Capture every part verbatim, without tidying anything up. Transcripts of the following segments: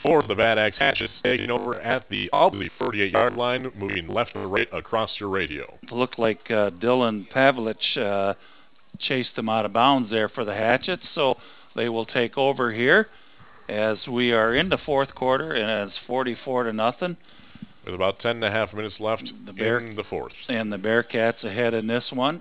for the Bad Axe Hatchets, taking over at the Albany forty-eight-yard line, moving left and right across your radio. Looked like uh, Dylan Pavlich uh, chased them out of bounds there for the Hatchets, so they will take over here as we are in the fourth quarter, and it's forty-four to nothing. With about ten and a half minutes left the Bear, in the fourth. And the Bearcats ahead in this one.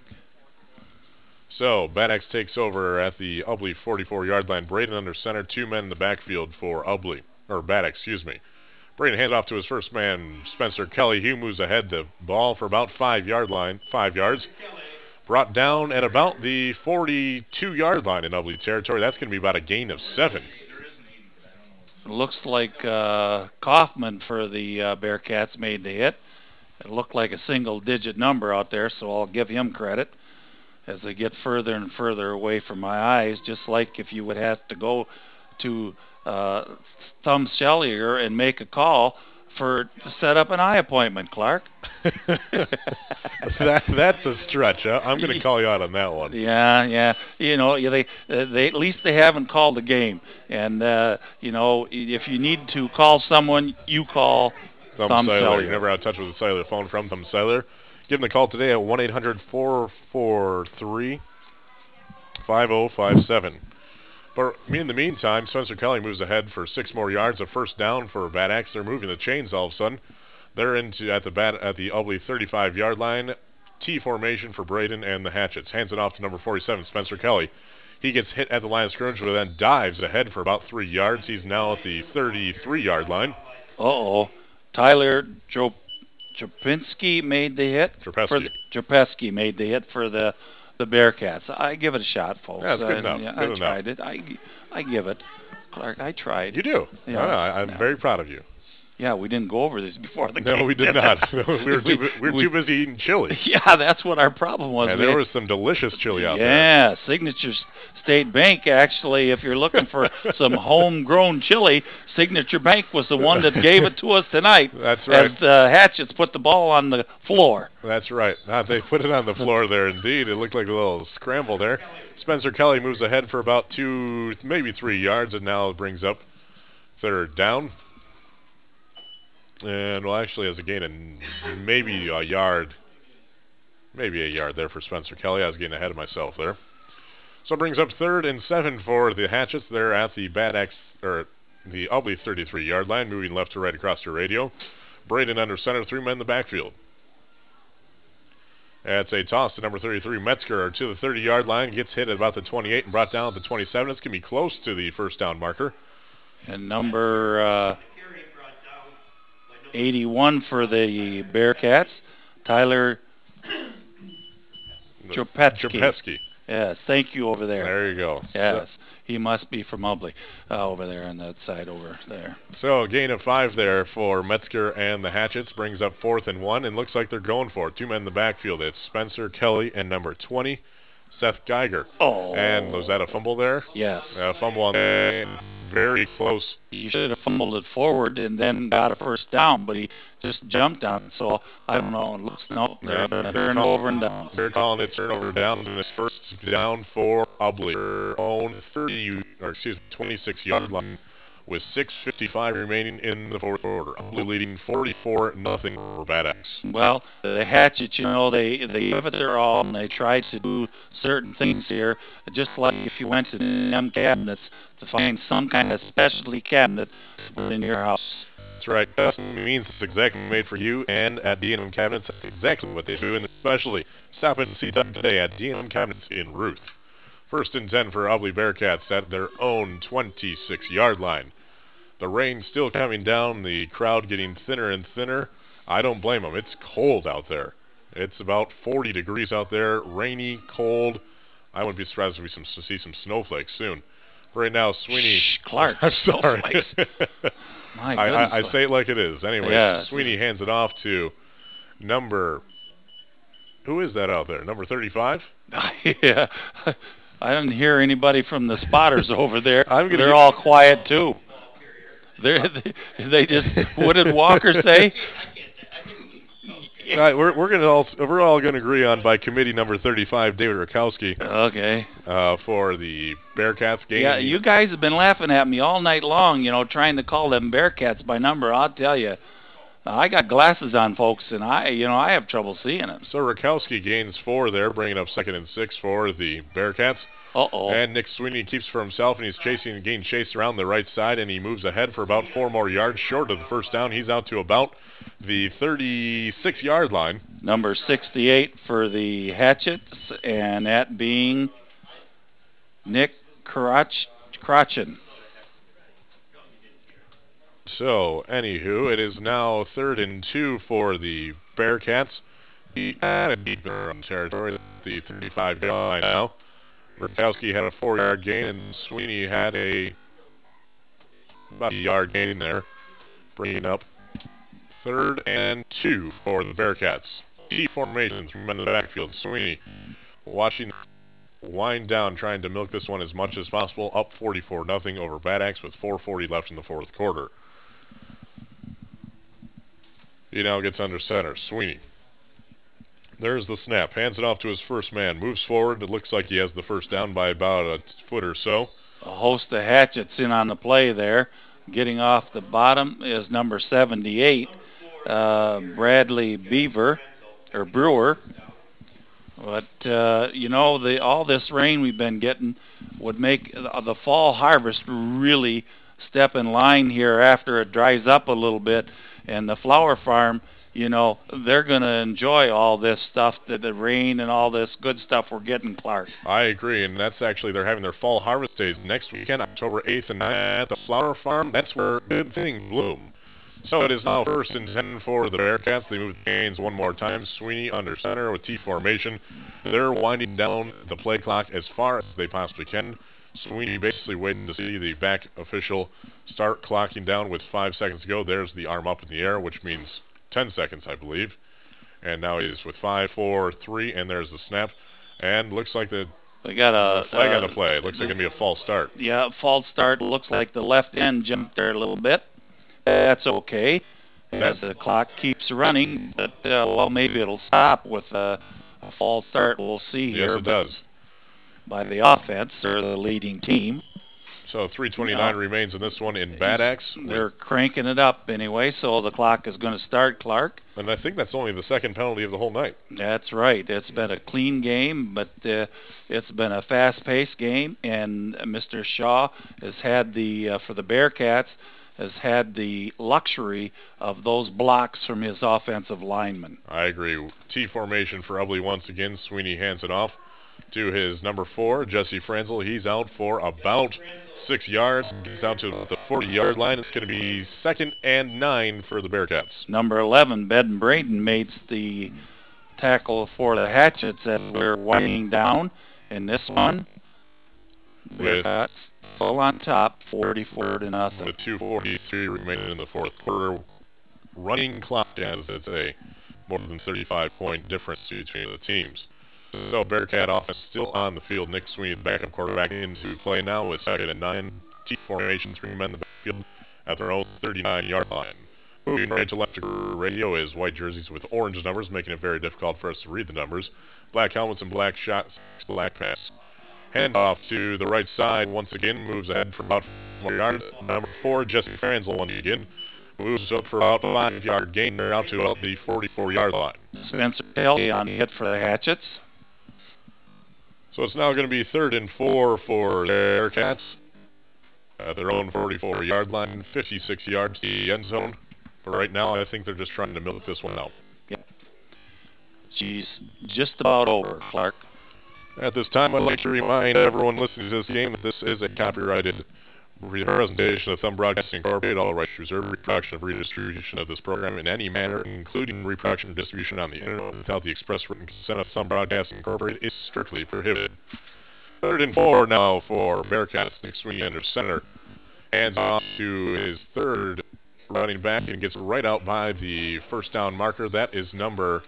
So, Bad Axe takes over at the Ubly forty-four-yard line. Braden under center, two men in the backfield for Ubly, or Bad Axe, excuse me. Braden hands off to his first man, Spencer Kelly. He moves ahead the ball for about five-yard line, five yards. Brought down at about the forty-two-yard line in Ubly territory. That's going to be about a gain of seven. Looks like uh, Kaufman for the uh, Bearcats made the hit. It looked like a single-digit number out there, so I'll give him credit as they get further and further away from my eyes, just like if you would have to go to uh, Thumb Cellular and make a call for to set up an eye appointment, Clark. that, that's a stretch. Huh? I'm going to call you out on that one. Yeah, yeah. You know, they uh, they at least they haven't called the game, and uh, you know, if you need to call someone, you call Thumb, Thumb Cellular. Cellular. You're never out of touch with a cellular phone from Thumb Cellular. Give them a call today at one eight hundred, four four three, five oh five seven. But in the meantime, Spencer Kelly moves ahead for six more yards, a first down for Bad Axe. They're moving the chains all of a sudden. They're into at the bat at the Ubly thirty-five-yard line. T formation for Braden and the Hatchets. Hands it off to number forty-seven, Spencer Kelly. He gets hit at the line of scrimmage, but then dives ahead for about three yards. He's now at the thirty-three-yard line. Uh-oh. Tyler Joe Jopinski made the hit. Jopesky. Jopesky made the hit for the the Bearcats. I give it a shot, folks. Yeah, it's good I, enough. Yeah, good I enough. tried it. I, I give it. Clark, I tried. You do. Yeah. No, no, I'm yeah. very proud of you. Yeah, we didn't go over this before the no, game. No, we did not. we were too, we were we, too busy eating chili. Yeah, that's what our problem was. And we there had, was some delicious chili out yeah, there. Yeah, Signature State Bank, actually, if you're looking for some homegrown chili, Signature Bank was the one that gave it to us tonight. That's right. As the Hatchets put the ball on the floor. That's right. Uh, they put it on the floor there, indeed. It looked like a little scramble there. Spencer Kelly moves ahead for about two, maybe three yards, and now brings up third down. And, well, actually has a gain of maybe a yard. Maybe a yard there for Spencer Kelly. I was getting ahead of myself there. So it brings up third and seven for the Hatchets. They're at the Bad Axe, or the Ubly thirty-three-yard line, moving left to right across your radio. Braden under center, three men in the backfield. That's a toss to number thirty-three, Metzger, to the thirty-yard line. Gets hit at about the twenty-eight and brought down at the twenty-seven. It's going to be close to the first down marker. And number uh, eighty-one for the Bearcats, Tyler Jopetsky. Jopetsky. Yes, thank you over there. There you go. Yes, he must be from Ubly, uh, over there on that side over there. So a gain of five there for Metzger and the Hatchets. Brings up fourth and one, and looks like they're going for it. Two men in the backfield. It's Spencer Kelly and number twenty, Seth Geiger. Oh. And was that a fumble there? Yes. A fumble on the very close. He should have fumbled it forward and then got a first down, but he just jumped on it. So I don't know. It looks no. They're yeah. turnover and down. They're calling it turnover down, and it's first down for Ubly. Their own thirty, or excuse me, twenty-six-yard line with six fifty-five remaining in the fourth quarter. Ubly leading forty-four nothing for Bad Axe. Well, the Hatchets, you know, they they give it their all, and they try to do certain things here, just like if you went to them cabinets to find some kind of specialty cabinet in your house. That's right. Custom means it's exactly made for you, and at D and M Cabinets, that's exactly what they do, and especially stop in and see them today at D and M Cabinets in Ruth. First and ten for Ubly Bearcats at their own twenty-six-yard line. The rain still coming down, the crowd getting thinner and thinner. I don't blame them. It's cold out there. It's about forty degrees out there, rainy, cold. I wouldn't be surprised if we some, to see some snowflakes soon. Right now, Sweeney... Shh, Clark. I'm sorry. My I, goodness. I, I say it like it is. Anyway, yeah. Sweeney hands it off to number... Who is that out there? Number thirty-five? Yeah. I didn't hear anybody from the spotters over there. I'm gonna They're get... all quiet, too. They're, they they just... What did Walker say? right, we're we're gonna all we're all gonna agree on by committee number thirty-five, David Rakowski. Okay. Uh, for the Bearcats game. Yeah, you guys have been laughing at me all night long, you know, trying to call them Bearcats by number. I'll tell you, I got glasses on, folks, and I, you know, I have trouble seeing them. So Rakowski gains four there, bringing up second and six for the Bearcats. Uh-oh. And Nick Sweeney keeps for himself, and he's chasing and getting chased around the right side, and he moves ahead for about four more yards short of the first down. He's out to about the thirty-six-yard line. Number sixty-eight for the Hatchets, and that being Nick Crotch, Crotchin. So, anywho, it is now third and two for the Bearcats. He had a deep run territory at the thirty-five-yard line now. Rakowski had a four-yard gain, and Sweeney had a about a yard gain there, bringing up third and two for the Bearcats. T formations from in the backfield. Sweeney watching wind down, trying to milk this one as much as possible. Up forty-four nothing over Bad Axe with four forty left in the fourth quarter. He now gets under center. Sweeney. There's the snap. Hands it off to his first man. Moves forward. It looks like he has the first down by about a foot or so. A host of Hatchets in on the play there. Getting off the bottom is number seventy-eight, uh, Bradley Beaver, or Brewer. But, uh, you know, the all this rain we've been getting would make the fall harvest really step in line here after it dries up a little bit. And the flower farm, you know, they're going to enjoy all this stuff, the, the rain and all this good stuff we're getting, Clark. I agree, and that's actually, they're having their fall harvest days next weekend, October eighth and ninth at the flower farm. That's where good things bloom. So it is now first and ten for the Bearcats. They move the chains one more time. Sweeney under center with T formation. They're winding down the play clock as far as they possibly can. Sweeney basically waiting to see the back official start clocking down with five seconds to go. There's the arm up in the air, which means ten seconds, I believe. And now he's with five, four, three, and there's the snap. And looks like the we got a flag uh, on the play. It looks like it's going to be a false start. Yeah, false start. Looks like the left end jumped there a little bit. That's okay, as the clock keeps running. But, uh, well, maybe it'll stop with a, a false start. We'll see Yes, here. it does. By the offense, or the leading team. So three twenty-nine no. remains in this one in Bad Axe. They're cranking it up anyway, so the clock is going to start, Clark. And I think that's only the second penalty of the whole night. That's right. It's been a clean game, but uh, it's been a fast-paced game, and Mister Shaw has had the, uh, for the Bearcats, has had the luxury of those blocks from his offensive linemen. I agree. T formation for Ubley once again. Sweeney hands it off to his number four, Jesse Franzel. He's out for about six yards. Gets out to the forty-yard line. It's going to be second and nine for the Bearcats. Number eleven, Ben Braden, makes the tackle for the Hatchets as we're winding down. In this one, Bearcats full on top, forty-four to nothing. With two forty-three remaining in the fourth quarter. Running clock, as it's a more than thirty-five point difference between the teams. So Bearcat offense still on the field. Nick Sweeney, the backup quarterback, into play now with second and nine. T formation, three men in the backfield at their own thirty-nine-yard line. Moving right to left radio is white jerseys with orange numbers, making it very difficult for us to read the numbers. Black helmets and black shots, black pass. Handoff to the right side once again, moves ahead for about four yards. Number four, Jesse Franzel once again moves up for about a five-yard gain. They're out to about the forty-four-yard line. Spencer Kelly on hit for the Hatchets. So it's now going to be third and four for the Bearcats at their own forty-four-yard line, fifty-six yards to the end zone. But right now, I think they're just trying to milk this one out. Yep. She's just about over, Clark. At this time, I'd like to remind everyone listening to this game that this is a copyrighted presentation of Thumb Broadcasting Incorporated. All rights reserved. Reproduction of redistribution of this program in any manner, including reproduction and distribution on the internet without the express written consent of Thumb Broadcasting Incorporated, is strictly prohibited. Third and four now for Bearcats. Nick Sweeney under center. Hands off to his third running back and gets right out by the first down marker. That is number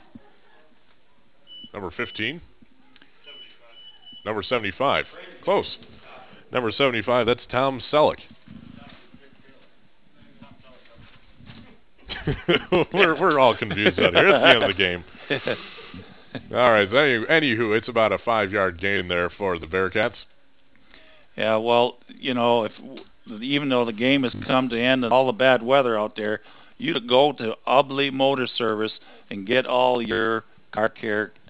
number fifteen. Number seventy-five. Close. Number seventy-five, that's Tom Selleck. we're we're all confused out here. It's the end of the game. All right. So any, anywho, it's about a five-yard gain there for the Bearcats. Yeah. Well, you know, if even though the game has come to end and all the bad weather out there, you go to Ubley Motor Service and get all your car care